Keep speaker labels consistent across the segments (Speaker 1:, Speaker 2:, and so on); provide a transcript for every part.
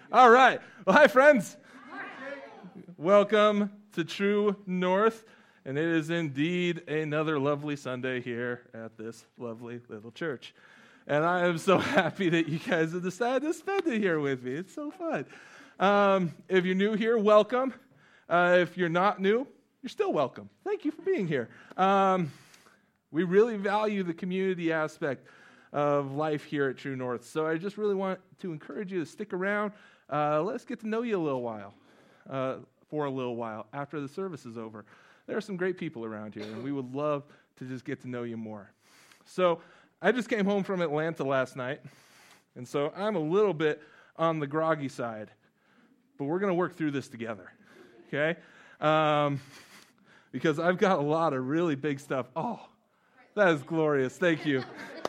Speaker 1: All right. Well, hi, friends. Welcome to True North. And it is indeed another lovely Sunday here at this lovely little church. And I am so happy that you guys have decided to spend it here with me. It's so fun. If you're new here, welcome. If you're not new, you're still welcome. Thank you for being here. We really value the community aspect of life here at True North. So I just really want to encourage you to stick around. Let's get to know you for a little while after the service is over. There are some great people around here, and we would love to just get to know you more. So I just came home from Atlanta last night, and so I'm a little bit on the groggy side, but we're going to work through this together, okay? Because I've got a lot of really big stuff. Oh, that is glorious. Thank you.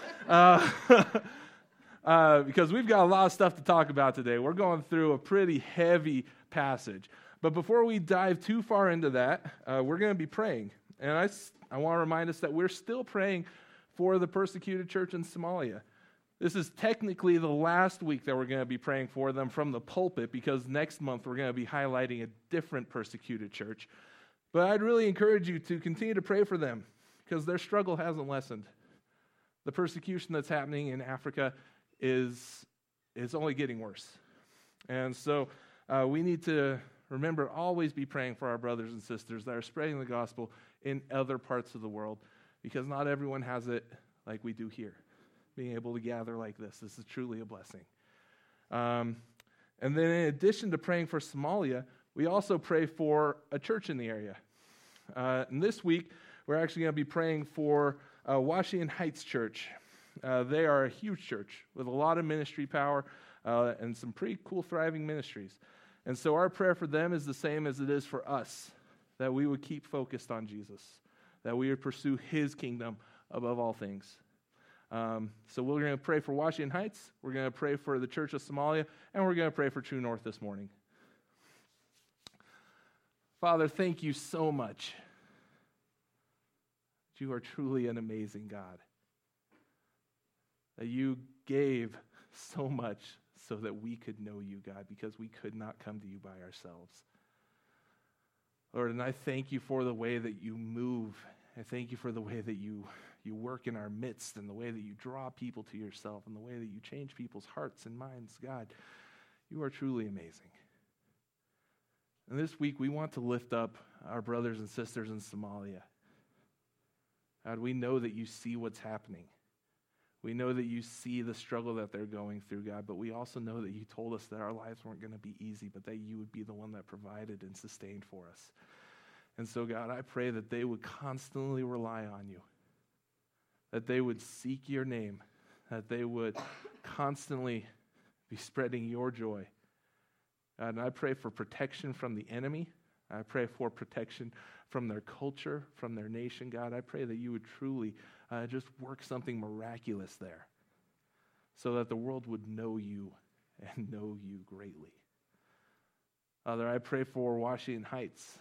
Speaker 1: Because we've got a lot of stuff to talk about today. We're going through a pretty heavy passage. But before we dive too far into that, we're going to be praying. And I want to remind us that we're still praying for the persecuted church in Somalia. This is technically the last week that we're going to be praying for them from the pulpit, because next month we're going to be highlighting a different persecuted church. But I'd really encourage you to continue to pray for them, because their struggle hasn't lessened. The persecution that's happening in Africa is only getting worse. And so we need to remember, always be praying for our brothers and sisters that are spreading the gospel in other parts of the world, because not everyone has it like we do here. Being able to gather like this is truly a blessing. And then in addition to praying for Somalia, we also pray for a church in the area. And this week, we're actually going to be praying for Washington Heights Church. They are a huge church with a lot of ministry power and some pretty cool, thriving ministries. And so our prayer for them is the same as it is for us, that we would keep focused on Jesus, that we would pursue His kingdom above all things. So we're going to pray for Washington Heights, we're going to pray for the Church of Somalia, and we're going to pray for True North this morning. Father, thank you so much. You are truly an amazing God. That you gave so much so that we could know you, God, because we could not come to you by ourselves. Lord, and I thank you for the way that you move. I thank you for the way that you work in our midst, and the way that you draw people to yourself, and the way that you change people's hearts and minds. God, you are truly amazing. And this week, we want to lift up our brothers and sisters in Somalia. God, we know that you see what's happening. We know that you see the struggle that they're going through, God, but we also know that you told us that our lives weren't going to be easy, but that you would be the one that provided and sustained for us. And so, God, I pray that they would constantly rely on you, that they would seek your name, that they would constantly be spreading your joy. God, and I pray for protection from the enemy. I pray for protection from their culture, from their nation. God, I pray that you would truly just work something miraculous there, so that the world would know you and know you greatly. Father, I pray for Washington Heights.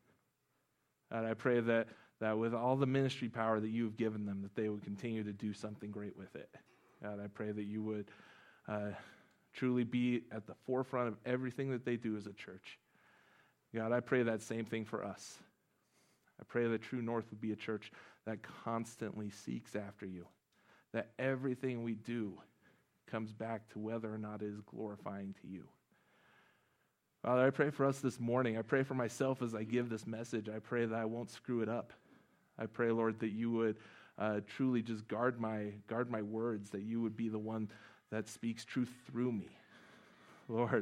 Speaker 1: God, I pray that with all the ministry power that you have given them, that they would continue to do something great with it. God, I pray that you would truly be at the forefront of everything that they do as a church. God, I pray that same thing for us. I pray that True North would be a church that constantly seeks after you, that everything we do comes back to whether or not it is glorifying to you. Father, I pray for us this morning. I pray for myself as I give this message. I pray that I won't screw it up. I pray, Lord, that you would truly just guard my words, that you would be the one that speaks truth through me. Lord,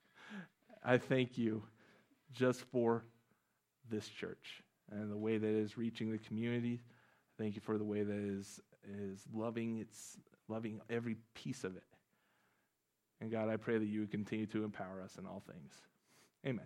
Speaker 1: I thank you just for this church and the way that it is reaching the community. Thank you for the way that it is loving every piece of it. And God, I pray that you would continue to empower us in all things. Amen.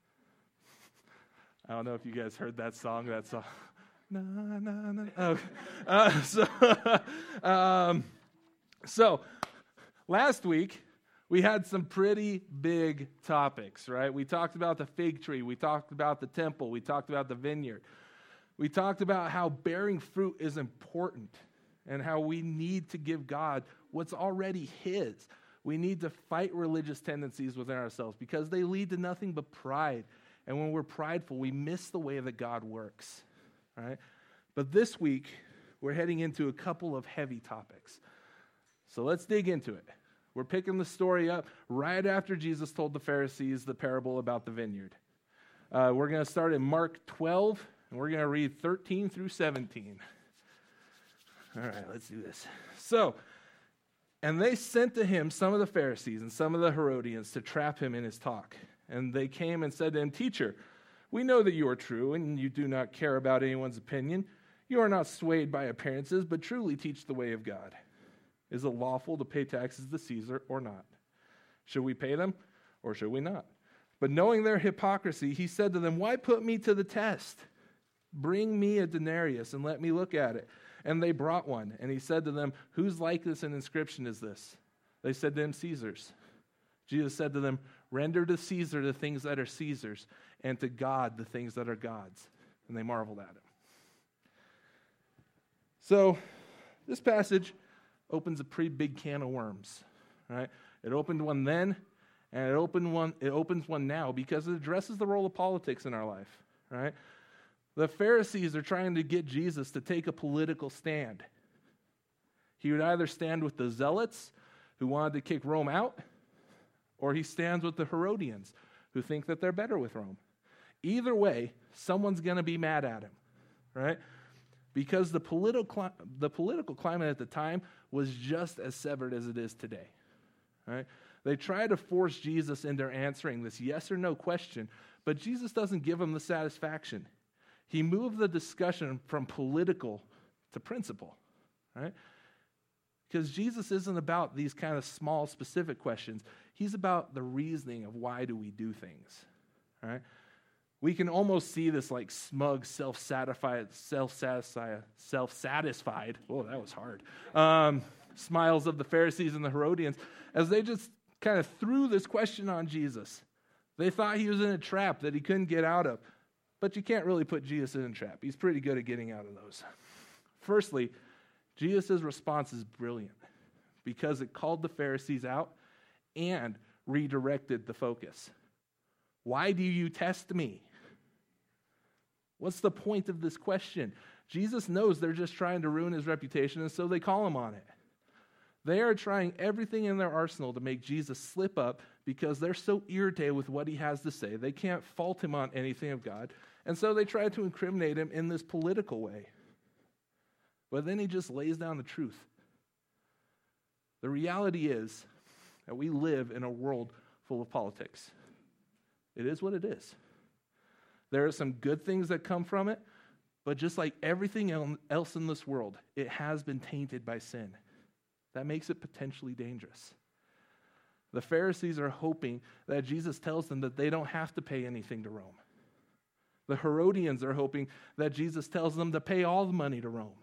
Speaker 1: I don't know if you guys heard that song. That song. Na, na, na. Okay. So last week, we had some pretty big topics, right? We talked about the fig tree. We talked about the temple. We talked about the vineyard. We talked about how bearing fruit is important and how we need to give God what's already His. We need to fight religious tendencies within ourselves because they lead to nothing but pride. And when we're prideful, we miss the way that God works. Right? But this week, we're heading into a couple of heavy topics. So let's dig into it. We're picking the story up right after Jesus told the Pharisees the parable about the vineyard. We're going to start in Mark 12, and we're going to read 13 through 17. All right, let's do this. So, and they sent to him some of the Pharisees and some of the Herodians to trap him in his talk. And they came and said to him, "Teacher, we know that you are true, and you do not care about anyone's opinion. You are not swayed by appearances, but truly teach the way of God. Is it lawful to pay taxes to Caesar or not? Should we pay them or should we not?" But knowing their hypocrisy, he said to them, "Why put me to the test? Bring me a denarius and let me look at it." And they brought one. And he said to them, "Whose likeness and inscription is this?" They said to him, "Caesar's." Jesus said to them, "Render to Caesar the things that are Caesar's, and to God the things that are God's." And they marveled at him. So this passage opens a pretty big can of worms. Right? It opened one then, and it opens one now because it addresses the role of politics in our life. Right? The Pharisees are trying to get Jesus to take a political stand. He would either stand with the Zealots, who wanted to kick Rome out, or he stands with the Herodians, who think that they're better with Rome. Either way, someone's going to be mad at him, right? Because the political climate at the time was just as severed as it is today, right? They try to force Jesus into answering this yes or no question, but Jesus doesn't give them the satisfaction. He moved the discussion from political to principle, right? Because Jesus isn't about these kind of small, specific questions. He's about the reasoning of why do we do things, right? We can almost see this like smug, self-satisfied, oh, that was hard, smiles of the Pharisees and the Herodians as they just kind of threw this question on Jesus. They thought he was in a trap that he couldn't get out of. But you can't really put Jesus in a trap. He's pretty good at getting out of those. Firstly, Jesus' response is brilliant because it called the Pharisees out and redirected the focus. Why do you test me? What's the point of this question? Jesus knows they're just trying to ruin his reputation, and so they call him on it. They are trying everything in their arsenal to make Jesus slip up because they're so irritated with what he has to say. They can't fault him on anything of God, and so they try to incriminate him in this political way. But then he just lays down the truth. The reality is that we live in a world full of politics. It is what it is. There are some good things that come from it, but just like everything else in this world, it has been tainted by sin. That makes it potentially dangerous. The Pharisees are hoping that Jesus tells them that they don't have to pay anything to Rome. The Herodians are hoping that Jesus tells them to pay all the money to Rome.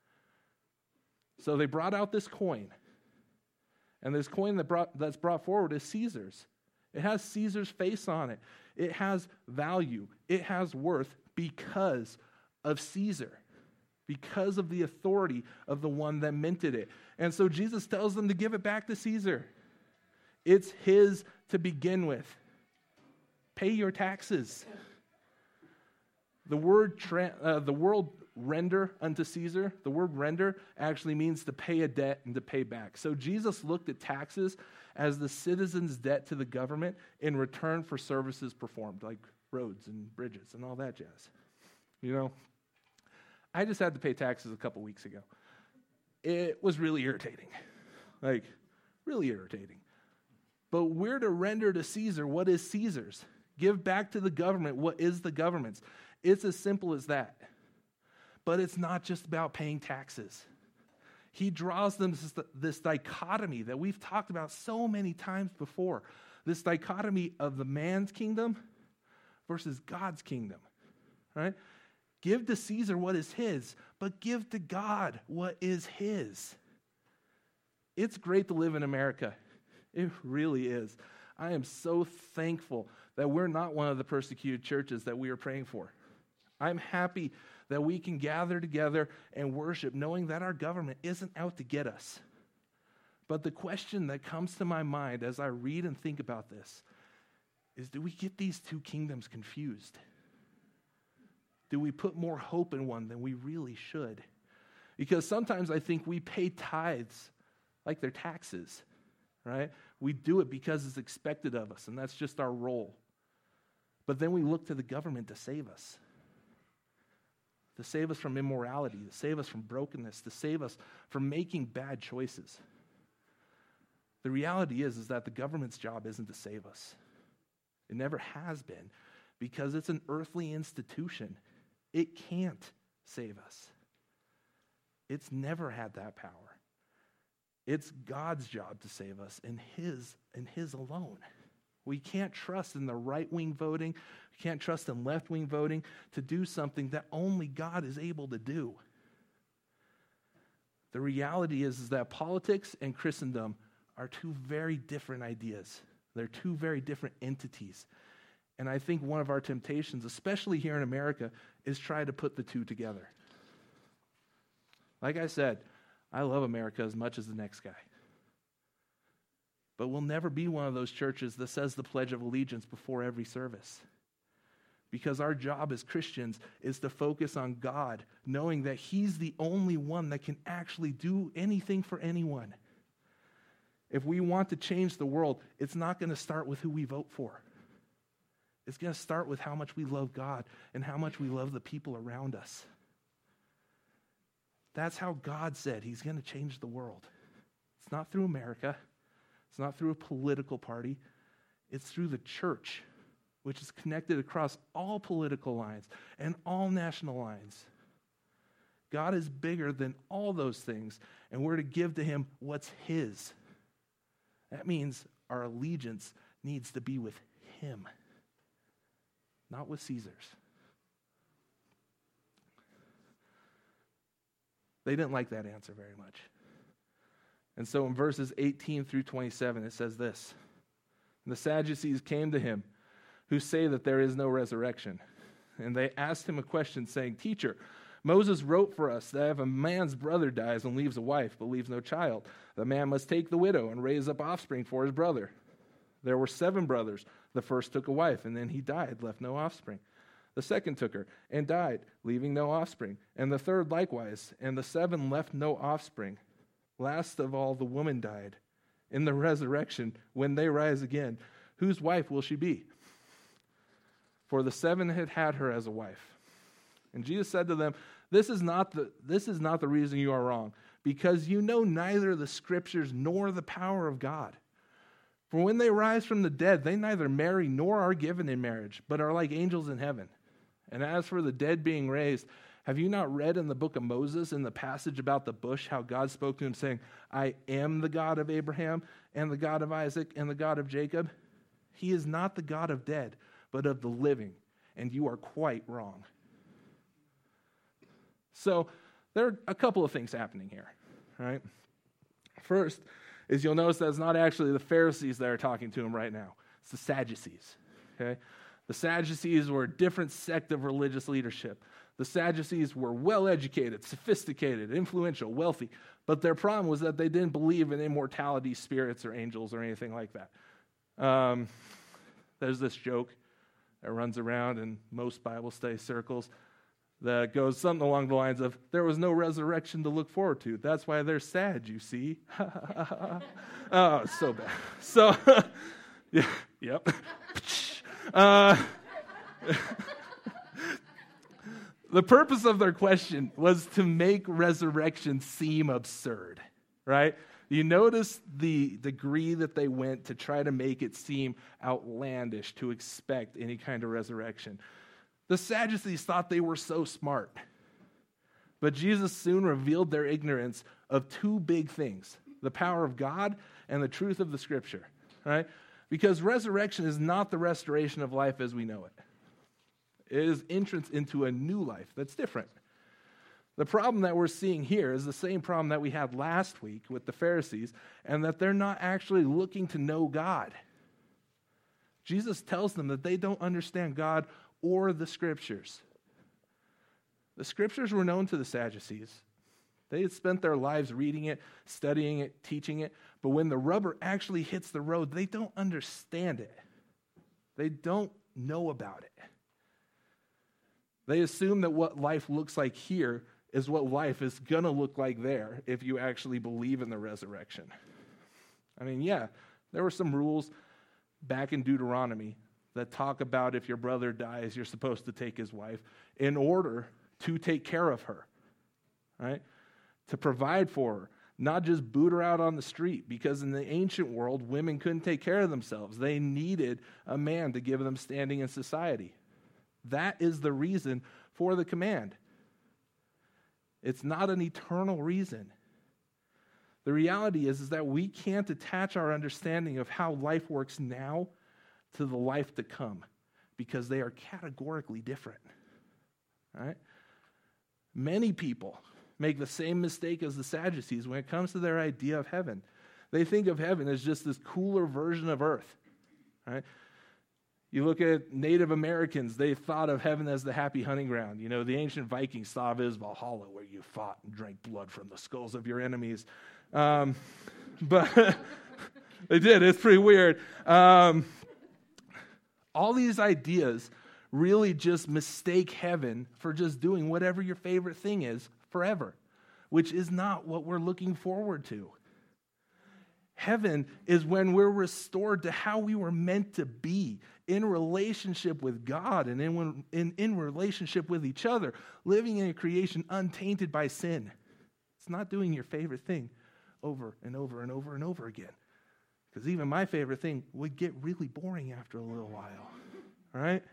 Speaker 1: So they brought out this coin. And this coin that's brought forward is Caesar's. It has Caesar's face on it. It has value. It has worth because of Caesar. Because of the authority of the one that minted it. And so Jesus tells them to give it back to Caesar. It's his to begin with. Pay your taxes. The word render unto Caesar, the word render actually means to pay a debt and to pay back. So Jesus looked at taxes as the citizen's debt to the government in return for services performed, like roads and bridges and all that jazz. You know, I just had to pay taxes a couple weeks ago. It was really irritating. Like, really irritating. But we're to render to Caesar what is Caesar's. Give back to the government what is the government's. It's as simple as that. But it's not just about paying taxes. He draws them this dichotomy that we've talked about so many times before. This dichotomy of the man's kingdom versus God's kingdom. Right? Give to Caesar what is his, but give to God what is his. It's great to live in America. It really is. I am so thankful that we're not one of the persecuted churches that we are praying for. I'm happy that we can gather together and worship knowing that our government isn't out to get us. But the question that comes to my mind as I read and think about this is, do we get these two kingdoms confused? Do we put more hope in one than we really should? Because sometimes I think we pay tithes like they're taxes, right? We do it because it's expected of us, and that's just our role. But then we look to the government to save us from immorality, to save us from brokenness, to save us from making bad choices. The reality is that the government's job isn't to save us. It never has been, because it's an earthly institution. It can't save us. It's never had that power. It's God's job to save us, and His alone. We can't trust in the right-wing voting. We can't trust in left-wing voting to do something that only God is able to do. The reality is that politics and Christendom are two very different ideas. They're two very different entities. And I think one of our temptations, especially here in America, is try to put the two together. Like I said, I love America as much as the next guy. But we'll never be one of those churches that says the Pledge of Allegiance before every service. Because our job as Christians is to focus on God, knowing that He's the only one that can actually do anything for anyone. If we want to change the world, it's not going to start with who we vote for. It's going to start with how much we love God and how much we love the people around us. That's how God said He's going to change the world. It's not through America. It's not through a political party. It's through the church, which is connected across all political lines and all national lines. God is bigger than all those things, and we're to give to Him what's His. That means our allegiance needs to be with Him, not with Caesar's. They didn't like that answer very much. And so in verses 18 through 27, it says this: "And the Sadducees came to him, who say that there is no resurrection. And they asked him a question, saying, 'Teacher, Moses wrote for us that if a man's brother dies and leaves a wife, but leaves no child, the man must take the widow and raise up offspring for his brother. There were 7 brothers. The first took a wife, and then he died, left no offspring. The second took her and died, leaving no offspring. And the third likewise, and the 7 left no offspring. Last of all, the woman died. In the resurrection, when they rise again, whose wife will she be? For the 7 had had her as a wife.' And Jesus said to them, This is not the reason you are wrong, because you know neither the Scriptures nor the power of God. For when they rise from the dead, they neither marry nor are given in marriage, but are like angels in heaven. And as for the dead being raised, have you not read in the book of Moses, in the passage about the bush, how God spoke to him, saying, 'I am the God of Abraham, and the God of Isaac, and the God of Jacob'? He is not the God of dead, but of the living, and you are quite wrong." So there are a couple of things happening here, right? First is you'll notice that it's not actually the Pharisees that are talking to him right now. It's the Sadducees, okay? The Sadducees were a different sect of religious leadership. The Sadducees were well-educated, sophisticated, influential, wealthy, but their problem was that they didn't believe in immortality, spirits, or angels, or anything like that. There's this joke that runs around in most Bible study circles that goes something along the lines of, there was no resurrection to look forward to. That's why they're sad, you see. Oh, it's so bad. So, yeah, yep. The purpose of their question was to make resurrection seem absurd, right? You notice the degree that they went to try to make it seem outlandish to expect any kind of resurrection. The Sadducees thought they were so smart. But Jesus soon revealed their ignorance of 2 big things: the power of God and the truth of the Scripture, right? Because resurrection is not the restoration of life as we know it. It is entrance into a new life that's different. The problem that we're seeing here is the same problem that we had last week with the Pharisees, and that they're not actually looking to know God. Jesus tells them that they don't understand God or the Scriptures. The Scriptures were known to the Sadducees. They had spent their lives reading it, studying it, teaching it, but when the rubber actually hits the road, they don't understand it. They don't know about it. They assume that what life looks like here is what life is going to look like there if you actually believe in the resurrection. I mean, yeah, there were some rules back in Deuteronomy that talk about if your brother dies, you're supposed to take his wife in order to take care of her, right? To provide for her, not just boot her out on the street, because in the ancient world, women couldn't take care of themselves. They needed a man to give them standing in society. That is the reason for the command. It's not an eternal reason. The reality is that we can't attach our understanding of how life works now to the life to come, because they are categorically different. Right? Many people make the same mistake as the Sadducees when it comes to their idea of heaven. They think of heaven as just this cooler version of earth. Right? You look at Native Americans, they thought of heaven as the happy hunting ground. You know, the ancient Vikings thought of it as Valhalla, where you fought and drank blood from the skulls of your enemies. But they did. It's pretty weird. All these ideas really just mistake heaven for just doing whatever your favorite thing is forever, which is not what we're looking forward to. Heaven is when we're restored to how we were meant to be, in relationship with God and in relationship with each other, living in a creation untainted by sin. It's not doing your favorite thing over and over and over and over again. Because even my favorite thing would get really boring after a little while. Right?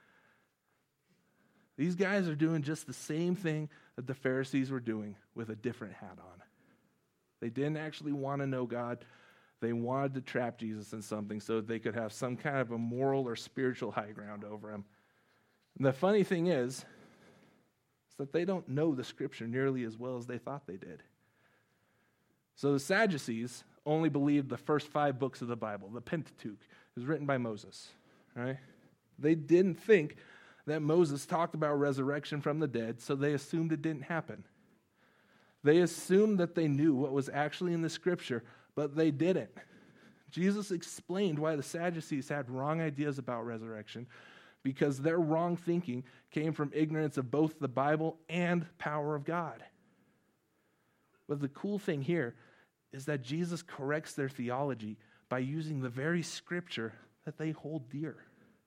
Speaker 1: These guys are doing just the same thing that the Pharisees were doing with a different hat on. They didn't actually want to know God. They wanted to trap Jesus in something so they could have some kind of a moral or spiritual high ground over him. And the funny thing is that they don't know the Scripture nearly as well as they thought they did. So the Sadducees only believed the first 5 books of the Bible. The Pentateuch is written by Moses. Right? They didn't think that Moses talked about resurrection from the dead, so they assumed it didn't happen. They assumed that they knew what was actually in the Scripture, but they didn't. Jesus explained why the Sadducees had wrong ideas about resurrection, because their wrong thinking came from ignorance of both the Bible and power of God. But the cool thing here is that Jesus corrects their theology by using the very Scripture that they hold dear.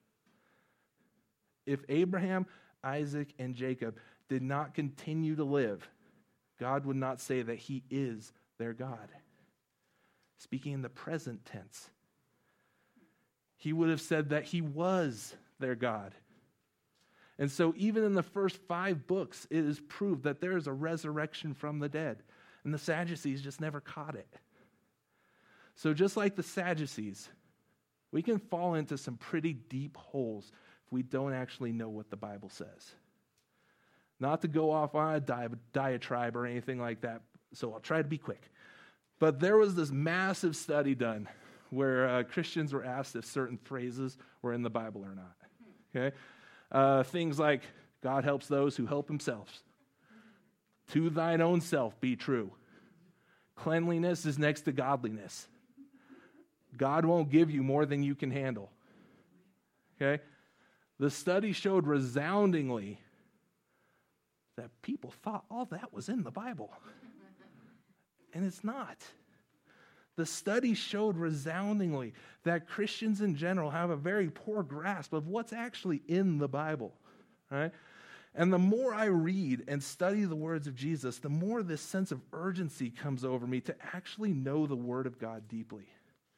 Speaker 1: If Abraham, Isaac, and Jacob did not continue to live, God would not say that he is their God. Speaking in the present tense, he would have said that he was their God. And so even in the first 5 books, it is proved that there is a resurrection from the dead. And the Sadducees just never caught it. So just like the Sadducees, we can fall into some pretty deep holes if we don't actually know what the Bible says. Not to go off on a diatribe or anything like that, so I'll try to be quick. But there was this massive study done where Christians were asked if certain phrases were in the Bible or not. Okay, things like, God helps those who help themselves. To thine own self be true. Cleanliness is next to godliness. God won't give you more than you can handle. Okay? The study showed resoundingly that people thought all that was in the Bible. And it's not. The study showed resoundingly that Christians in general have a very poor grasp of what's actually in the Bible. Right? And the more I read and study the words of Jesus, the more this sense of urgency comes over me to actually know the Word of God deeply.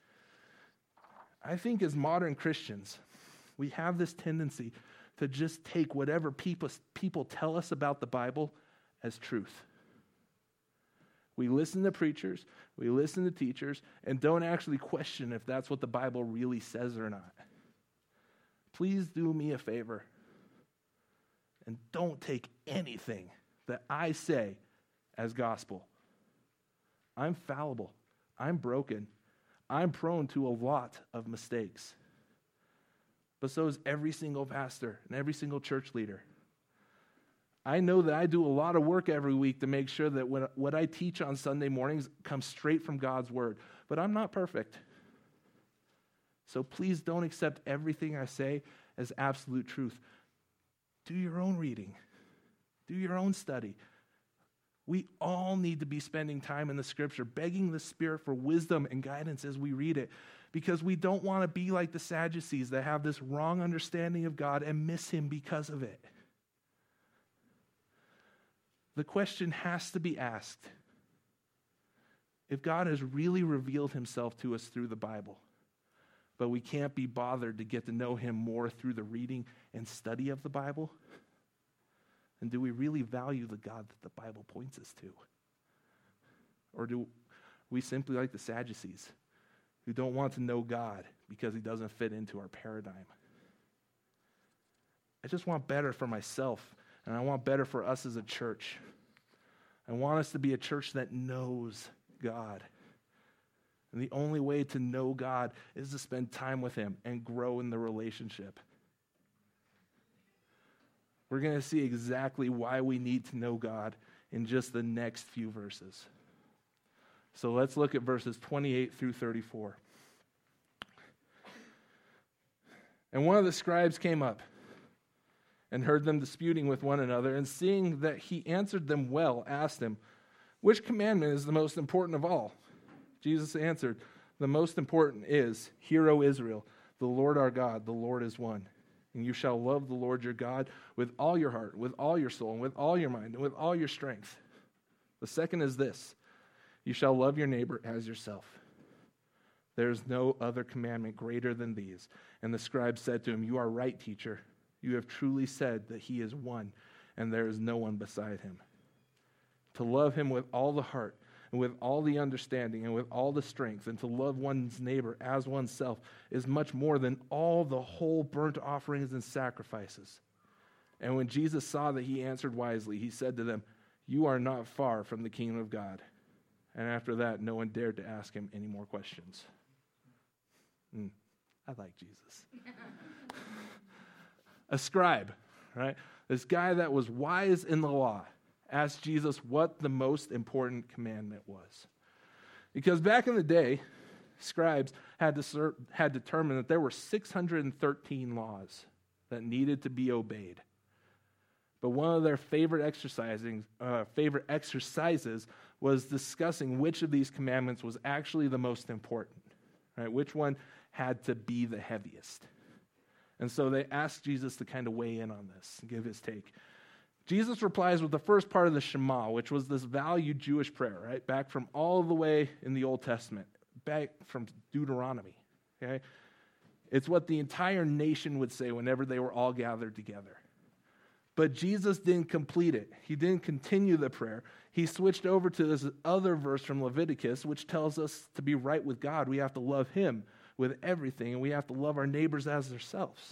Speaker 1: I think as modern Christians, we have this tendency to just take whatever people tell us about the Bible as truth. We listen to preachers, we listen to teachers, and don't actually question if that's what the Bible really says or not. Please do me a favor and don't take anything that I say as gospel. I'm fallible. I'm broken. I'm prone to a lot of mistakes. But so is every single pastor and every single church leader. I know that I do a lot of work every week to make sure that what I teach on Sunday mornings comes straight from God's word. But I'm not perfect. So please don't accept everything I say as absolute truth. Do your own reading. Do your own study. We all need to be spending time in the Scripture, begging the Spirit for wisdom and guidance as we read it, because we don't want to be like the Sadducees that have this wrong understanding of God and miss Him because of it. The question has to be asked, if God has really revealed Himself to us through the Bible, but we can't be bothered to get to know Him more through the reading and study of the Bible, and do we really value the God that the Bible points us to? Or do we simply like the Sadducees, who don't want to know God because He doesn't fit into our paradigm? I just want better for myself, and I want better for us as a church. I want us to be a church that knows God. And the only way to know God is to spend time with Him and grow in the relationship. We're going to see exactly why we need to know God in just the next few verses. So let's look at verses 28 through 34. And one of the scribes came up and heard them disputing with one another, and seeing that he answered them well, asked him, "Which commandment is the most important of all?" Jesus answered, "The most important is, 'Hear, O Israel, the Lord our God, the Lord is one. And you shall love the Lord your God with all your heart, with all your soul, and with all your mind, and with all your strength. The second is this, you shall love your neighbor as yourself. There is no other commandment greater than these." And the scribe said to him, "You are right, teacher. You have truly said that He is one, and there is no one beside Him. To love Him with all the heart, and with all the understanding, and with all the strength, and to love one's neighbor as oneself is much more than all the whole burnt offerings and sacrifices." And when Jesus saw that he answered wisely, He said to them, "You are not far from the kingdom of God." And after that, no one dared to ask Him any more questions. I like Jesus. A scribe, right? This guy that was wise in the law asked Jesus what the most important commandment was. Because back in the day, scribes had determined that there were 613 laws that needed to be obeyed. But one of their favorite exercises was discussing which of these commandments was actually the most important, right? Which one had to be the heaviest. And so they asked Jesus to kind of weigh in on this and give his take. Jesus replies with the first part of the Shema, which was this valued Jewish prayer, right? Back from all the way in the Old Testament, back from Deuteronomy, okay? It's what the entire nation would say whenever they were all gathered together. But Jesus didn't complete it. He didn't continue the prayer. He switched over to this other verse from Leviticus, which tells us to be right with God, we have to love Him with everything, and we have to love our neighbors as ourselves.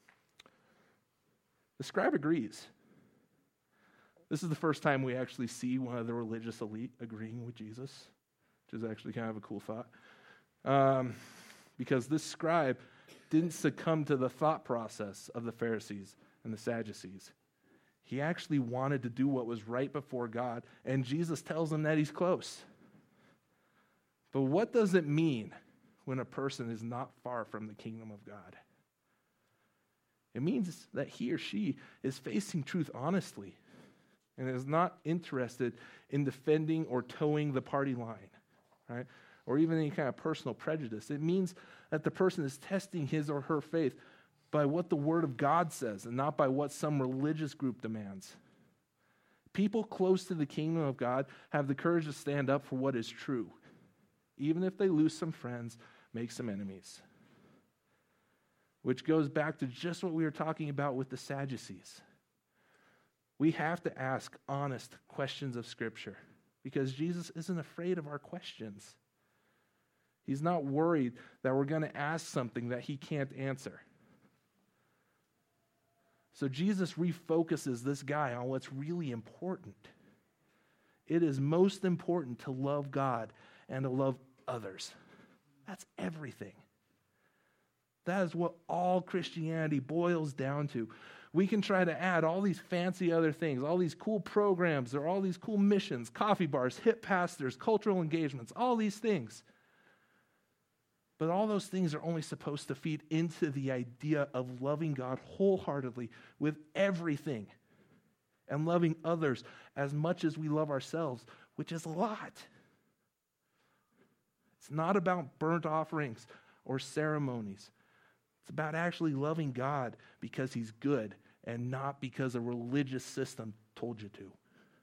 Speaker 1: The scribe agrees. This is the first time we actually see one of the religious elite agreeing with Jesus, which is actually kind of a cool thought. Because this scribe didn't succumb to the thought process of the Pharisees and the Sadducees. He actually wanted to do what was right before God, and Jesus tells him that he's close. But what does it mean when a person is not far from the kingdom of God? It means that he or she is facing truth honestly and is not interested in defending or towing the party line, right? Or even any kind of personal prejudice. It means that the person is testing his or her faith by what the Word of God says and not by what some religious group demands. People close to the kingdom of God have the courage to stand up for what is true, even if they lose some friends, make some enemies. Which goes back to just what we were talking about with the Sadducees. We have to ask honest questions of Scripture because Jesus isn't afraid of our questions. He's not worried that we're going to ask something that He can't answer. So Jesus refocuses this guy on what's really important. It is most important to love God and to love others. That's everything. That is what all Christianity boils down to. We can try to add all these fancy other things, all these cool programs, or all these cool missions, coffee bars, hip pastors, cultural engagements, all these things. But all those things are only supposed to feed into the idea of loving God wholeheartedly with everything and loving others as much as we love ourselves, which is a lot. It's not about burnt offerings or ceremonies. It's about actually loving God because he's good and not because a religious system told you to.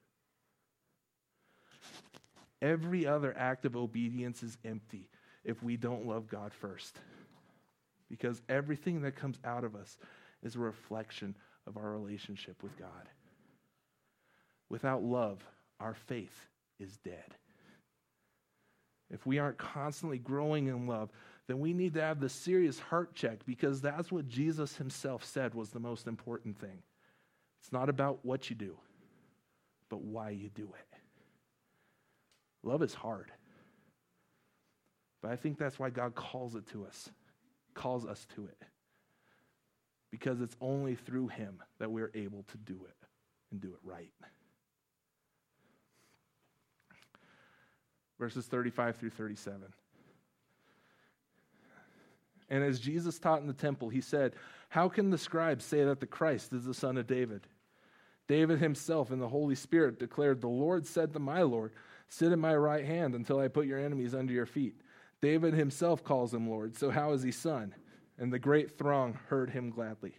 Speaker 1: Every other act of obedience is empty if we don't love God first, because everything that comes out of us is a reflection of our relationship with God. Without love, our faith is dead. If we aren't constantly growing in love, then we need to have the serious heart check, because that's what Jesus himself said was the most important thing. It's not about what you do, but why you do it. Love is hard. But I think that's why God calls us to it. Because it's only through him that we're able to do it and do it right. Verses 35 through 37. And as Jesus taught in the temple, he said, "How can the scribes say that the Christ is the son of David? David himself in the Holy Spirit declared, 'The Lord said to my Lord, sit at my right hand until I put your enemies under your feet.' David himself calls him Lord, so how is he son?" And the great throng heard him gladly.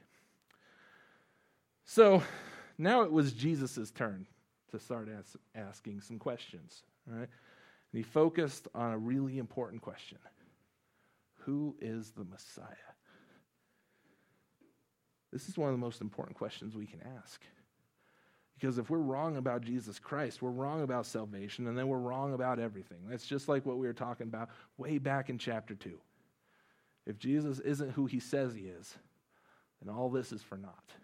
Speaker 1: So now it was Jesus' turn to start asking some questions. All right? And he focused on a really important question. Who is the Messiah? This is one of the most important questions we can ask. Because if we're wrong about Jesus Christ, we're wrong about salvation, and then we're wrong about everything. That's just like what we were talking about way back in chapter 2. If Jesus isn't who he says he is, then all this is for naught.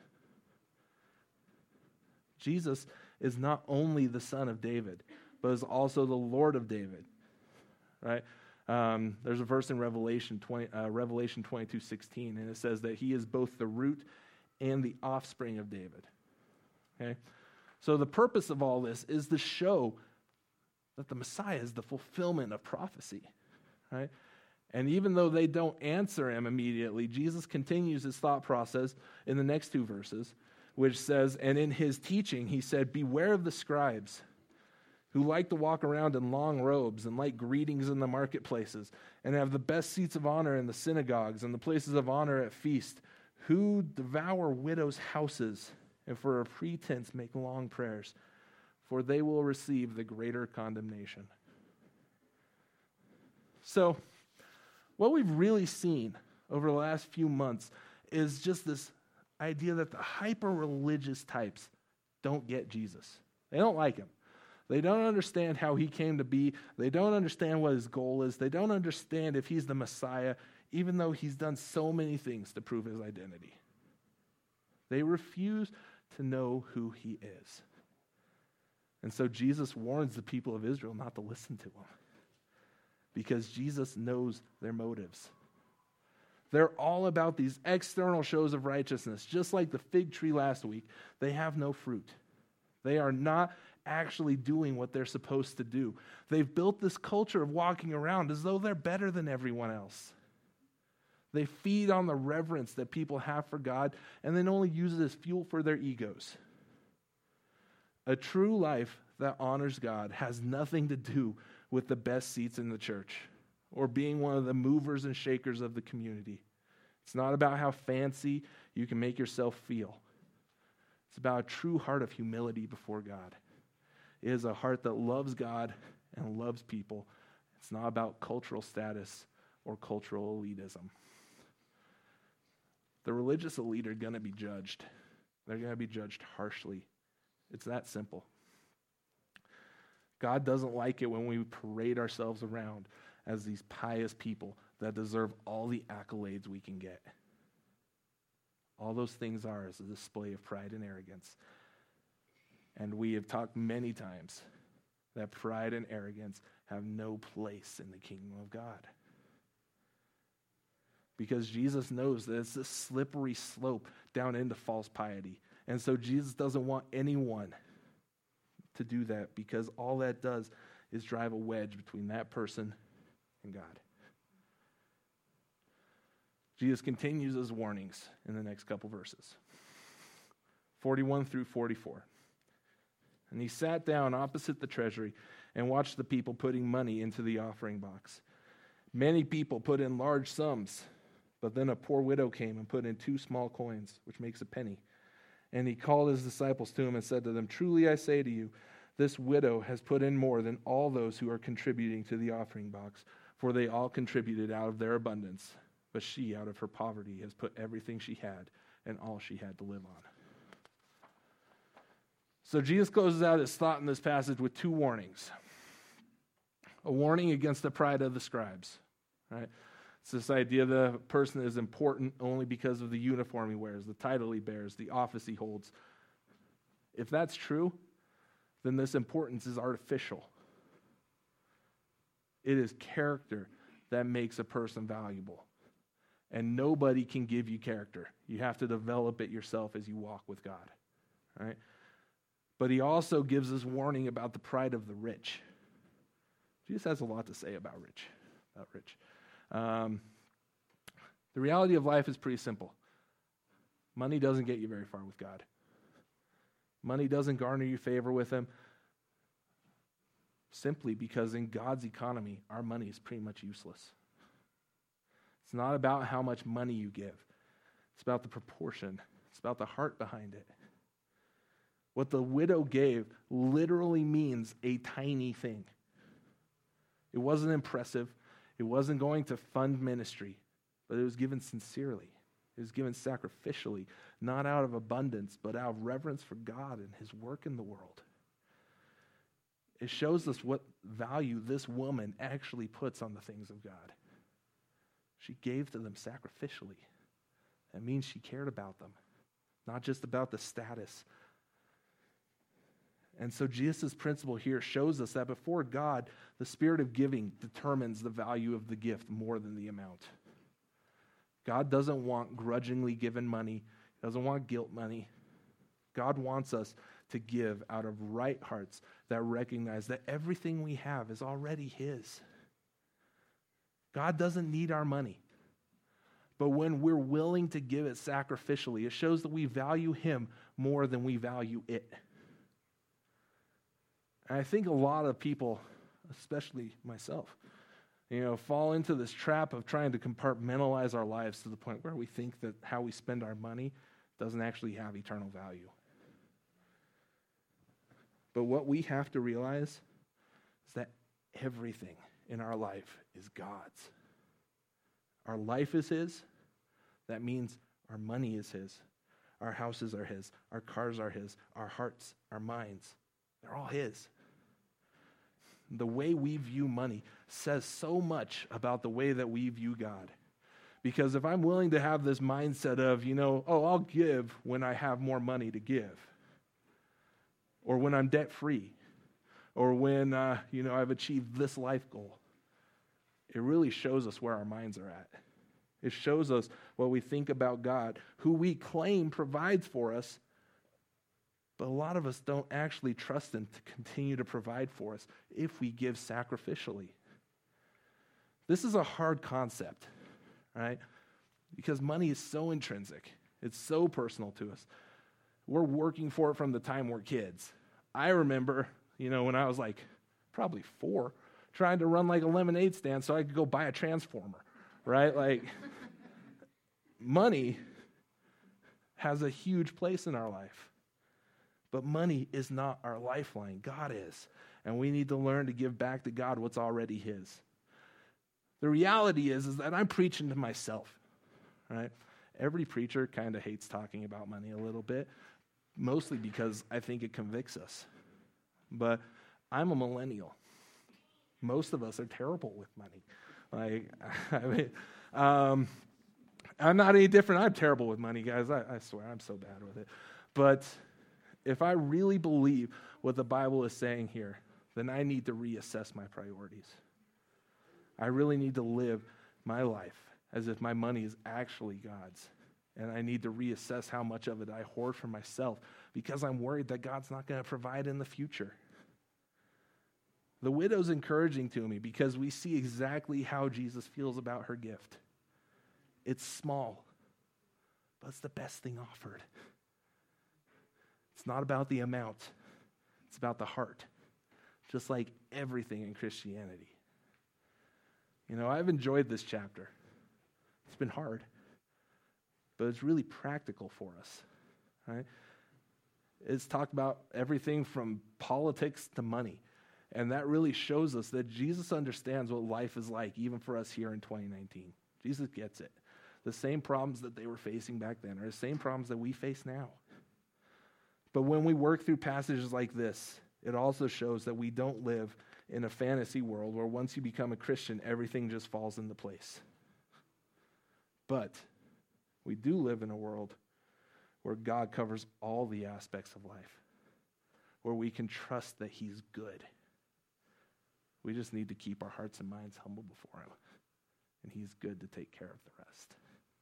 Speaker 1: Jesus is not only the son of David, but is also the Lord of David. Right? There's a verse in Revelation 22:16, and it says that he is both the root and the offspring of David. Okay? So the purpose of all this is to show that the Messiah is the fulfillment of prophecy, right? And even though they don't answer him immediately, Jesus continues his thought process in the next two verses, which says, "And in his teaching he said, 'Beware of the scribes who like to walk around in long robes and like greetings in the marketplaces and have the best seats of honor in the synagogues and the places of honor at feast, who devour widows' houses and for a pretense make long prayers, for they will receive the greater condemnation.'" So, what we've really seen over the last few months is just this idea that the hyper-religious types don't get Jesus. They don't like him. They don't understand how he came to be. They don't understand what his goal is. They don't understand if he's the Messiah, even though he's done so many things to prove his identity. They refuse to know who he is. And so Jesus warns the people of Israel not to listen to him, because Jesus knows their motives. They're all about these external shows of righteousness. Just like the fig tree last week, they have no fruit. They are not actually doing what they're supposed to do. They've built this culture of walking around as though they're better than everyone else. They feed on the reverence that people have for God and then only use it as fuel for their egos. A true life that honors God has nothing to do with the best seats in the church or being one of the movers and shakers of the community. It's not about how fancy you can make yourself feel. It's about a true heart of humility before God. It is a heart that loves God and loves people. It's not about cultural status or cultural elitism. The religious elite are going to be judged. They're going to be judged harshly. It's that simple. God doesn't like it when we parade ourselves around as these pious people that deserve all the accolades we can get. All those things are is a display of pride and arrogance. And we have talked many times that pride and arrogance have no place in the kingdom of God. because Jesus knows that it's a slippery slope down into false piety. And so Jesus doesn't want anyone to do that, because all that does is drive a wedge between that person and God. Jesus continues his warnings in the next couple verses, 41 through 44. And he sat down opposite the treasury and watched the people putting money into the offering box. Many people put in large sums, but then a poor widow came and put in 2 small coins, which makes a penny. And he called his disciples to him and said to them, "Truly I say to you, this widow has put in more than all those who are contributing to the offering box, for they all contributed out of their abundance. But she, out of her poverty, has put everything she had and all she had to live on." So Jesus closes out his thought in this passage with 2 warnings. A warning against the pride of the scribes, right? It's this idea that a person is important only because of the uniform he wears, the title he bears, the office he holds. If that's true, then this importance is artificial. It is character that makes a person valuable. And nobody can give you character. You have to develop it yourself as you walk with God, right? But he also gives us warning about the pride of the rich. Jesus has a lot to say about rich. The reality of life is pretty simple. Money doesn't get you very far with God. Money doesn't garner you favor with him, simply because in God's economy, our money is pretty much useless. It's not about how much money you give. It's about the proportion. It's about the heart behind it. What the widow gave literally means a tiny thing. It wasn't impressive. It wasn't going to fund ministry, but it was given sincerely. It was given sacrificially, not out of abundance, but out of reverence for God and his work in the world. It shows us what value this woman actually puts on the things of God. She gave to them sacrificially. That means she cared about them, not just about the status. And so Jesus' principle here shows us that before God, the spirit of giving determines the value of the gift more than the amount. God doesn't want grudgingly given money. He doesn't want guilt money. God wants us to give out of right hearts that recognize that everything we have is already his. God doesn't need our money. But when we're willing to give it sacrificially, it shows that we value him more than we value it. And I think a lot of people, especially myself, fall into this trap of trying to compartmentalize our lives to the point where we think that how we spend our money doesn't actually have eternal value. But what we have to realize is that everything in our life is God's. Our life is his. That means our money is his. Our houses are his. Our cars are his. Our hearts, our minds, they're all his. The way we view money says so much about the way that we view God. Because if I'm willing to have this mindset of, I'll give when I have more money to give, or when I'm debt-free, or when, I've achieved this life goal, it really shows us where our minds are at. It shows us what we think about God, who we claim provides for us, but a lot of us don't actually trust him to continue to provide for us if we give sacrificially. This is a hard concept, right? Because money is so intrinsic. It's so personal to us. We're working for it from the time we're kids. I remember, when I was probably 4, trying to run a lemonade stand so I could go buy a transformer, right? Money has a huge place in our life. But money is not our lifeline. God is. And we need to learn to give back to God what's already his. The reality is that I'm preaching to myself, right? Every preacher kind of hates talking about money a little bit, mostly because I think it convicts us. But I'm a millennial. Most of us are terrible with money. I'm not any different. I'm terrible with money, guys. I swear, I'm so bad with it. But if I really believe what the Bible is saying here, then I need to reassess my priorities. I really need to live my life as if my money is actually God's. And I need to reassess how much of it I hoard for myself because I'm worried that God's not going to provide in the future. The widow's encouraging to me because we see exactly how Jesus feels about her gift. It's small, but it's the best thing offered. It's not about the amount. It's about the heart, just like everything in Christianity. You know, I've enjoyed this chapter. It's been hard, but it's really practical for us, right? It's talked about everything from politics to money, and that really shows us that Jesus understands what life is like, even for us here in 2019. Jesus gets it. The same problems that they were facing back then are the same problems that we face now. But when we work through passages like this, it also shows that we don't live in a fantasy world where once you become a Christian, everything just falls into place. But we do live in a world where God covers all the aspects of life, where we can trust that he's good. We just need to keep our hearts and minds humble before him, and he's good to take care of the rest.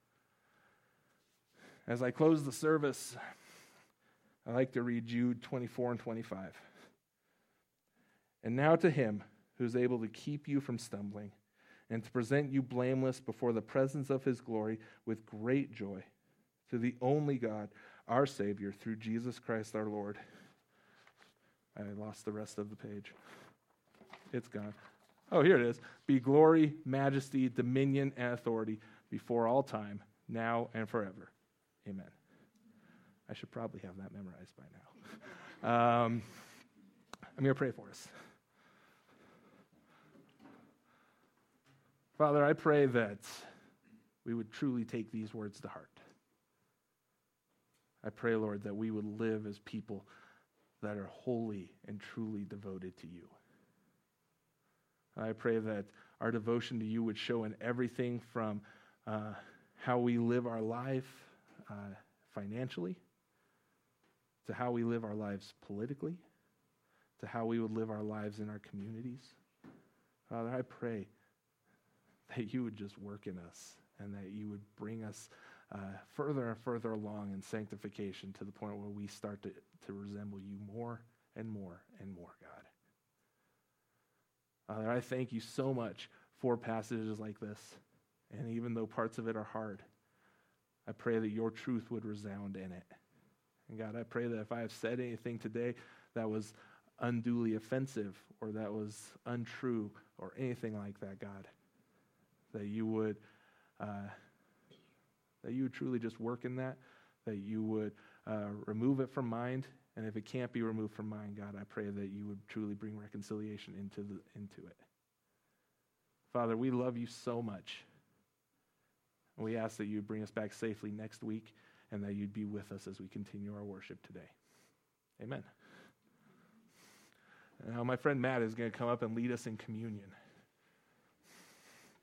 Speaker 1: As I close the service, I like to read Jude 24 and 25. And now to him who is able to keep you from stumbling and to present you blameless before the presence of his glory with great joy, to the only God, our Savior, through Jesus Christ our Lord. I lost the rest of the page. It's gone. Oh, here it is. Be glory, majesty, dominion, and authority before all time, now and forever. Amen. I should probably have that memorized by now. I'm going to pray for us. Father, I pray that we would truly take these words to heart. I pray, Lord, that we would live as people that are wholly and truly devoted to you. I pray that our devotion to you would show in everything from how we live our life financially, to how we live our lives politically, to how we would live our lives in our communities. Father, I pray that you would just work in us and that you would bring us further and further along in sanctification to the point where we start to resemble you more and more and more, God. Father, I thank you so much for passages like this, and even though parts of it are hard, I pray that your truth would resound in it. And God, I pray that if I have said anything today that was unduly offensive or that was untrue or anything like that, God, that you would truly just work in that you would remove it from mind, and if it can't be removed from mind, God, I pray that you would truly bring reconciliation into it. Father, we love you so much. And we ask that you would bring us back safely next week and that you'd be with us as we continue our worship today. Amen. Now, my friend Matt is going to come up and lead us in communion.